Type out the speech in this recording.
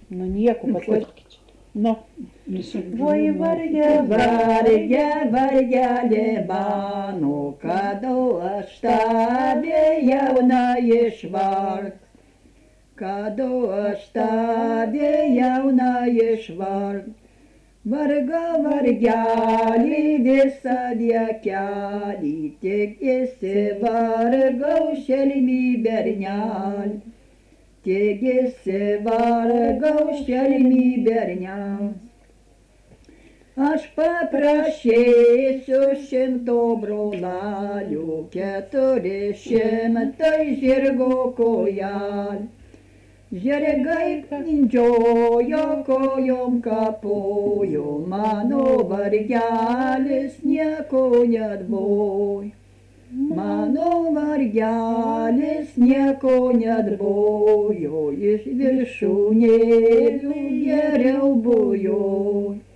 Nu nieko, paslėpkit. Nu. Voi varge, varge, vargelė mano, kada aš tave jauna išvarg. Kada aš tave jauna išvarg. Varga, vargelį visą dėkelį, tik įsivargau šelmį bernelį. Tik įsivargau šelmį bernelį. Aš paprašysiu 100 brolalių, 400 žirgo kojelių. Žirgai mindžiojo, kojom kapojo, mano vargelis nieko neatbojo. Mano vargelis nieko neatbojo, iš viršūnėlių geriau bujojo.